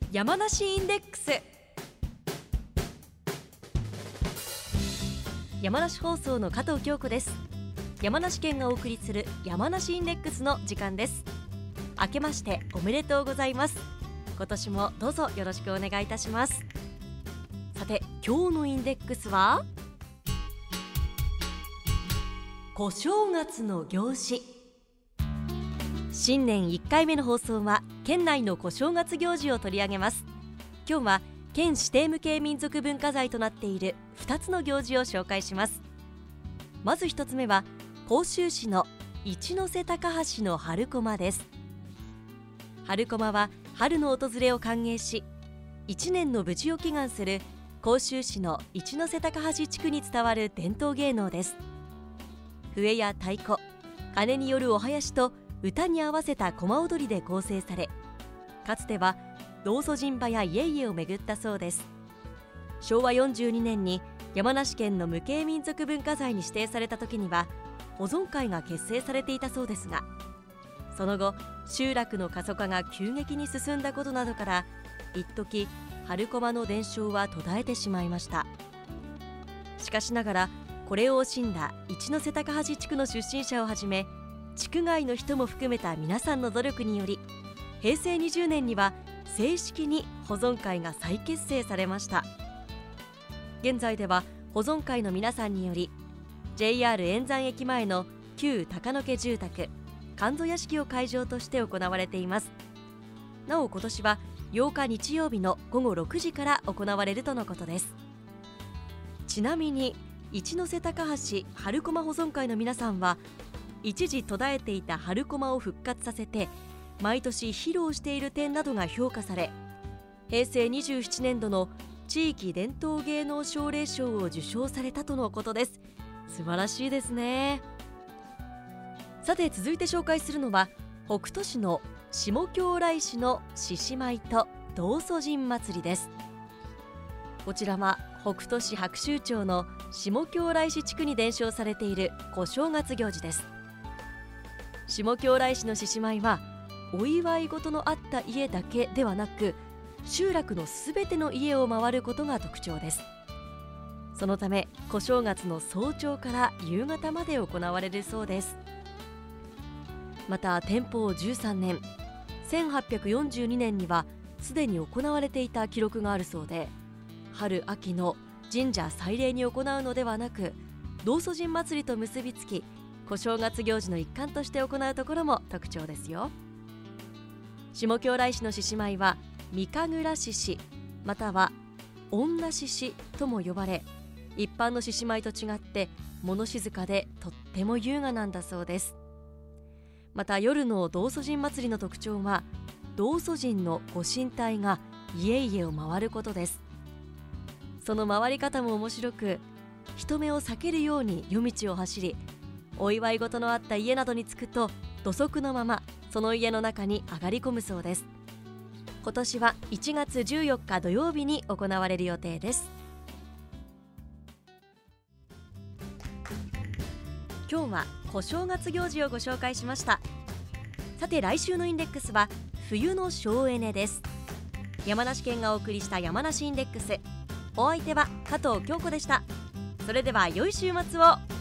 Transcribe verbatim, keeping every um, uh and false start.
山梨インデックス。山梨放送の加藤京子です。山梨県がお送りする山梨インデックスの時間です。明けましておめでとうございます。今年もどうぞよろしくお願いいたします。さて、今日のインデックスは小正月の行事。新年いっかいめの放送は県内の小正月行事を取り上げます。今日は県指定無形民族文化財となっているふたつの行事を紹介します。まずひとつめは甲州市の一ノ瀬高橋の春駒です。春駒は春の訪れを歓迎し、いちねんの無事を祈願する甲州市の一ノ瀬高橋地区に伝わる伝統芸能です。笛や太鼓、鐘によるお囃子と歌に合わせた駒踊りで構成され、かつては道祖神馬や家々を巡ったそうです。しょうわよんじゅうにねんに山梨県の無形民族文化財に指定された時には保存会が結成されていたそうですが、その後集落の過疎化が急激に進んだことなどから一時春駒の伝承は途絶えてしまいました。しかしながらこれを惜しんだ一ノ瀬高橋地区の出身者をはじめ地区外の人も含めた皆さんの努力により、へいせいにじゅうねんには正式に保存会が再結成されました。現在では保存会の皆さんにより ジェイアール 円山駅前の旧高野家住宅神門屋敷を会場として行われています。なお今年はようか日曜日のごごろくじから行われるとのことです。ちなみに一ノ瀬高橋春駒保存会の皆さんは一時途絶えていた春駒を復活させて毎年披露している点などが評価され、へいせいにじゅうななねんどの地域伝統芸能奨励賞を受賞されたとのことです。素晴らしいですね。さて、続いて紹介するのは北斗市の下京来市の獅子舞と道祖神祭りです。こちらは北斗市白州町の下京来市地区に伝承されている小正月行事です。下京来市の獅子舞はお祝い事のあった家だけではなく、集落のすべての家を回ることが特徴です。そのため小正月の早朝から夕方まで行われるそうです。また天保じゅうさんねんせんはっぴゃくよんじゅうにねんにはすでに行われていた記録があるそうで、春秋の神社祭礼に行うのではなく道祖神祭りと結びつき、小正月行事の一環として行うところも特徴ですよ。下京来市の獅子舞は三神楽獅子または女獅子とも呼ばれ、一般の獅子舞と違って物静かでとっても優雅なんだそうです。また夜の道祖神祭りの特徴は道祖神のご神体が家々を回ることです。その回り方も面白く、人目を避けるように夜道を走り、お祝い事のあった家などに着くと土足のままその家の中に上がり込むそうです。今年はいちがつじゅうよっか土曜日に行われる予定です。今日は小正月行事をご紹介しました。さて、来週のインデックスは冬の省エネです。山梨県がお送りした山梨インデックス、お相手は加藤京子でした。それでは良い週末を。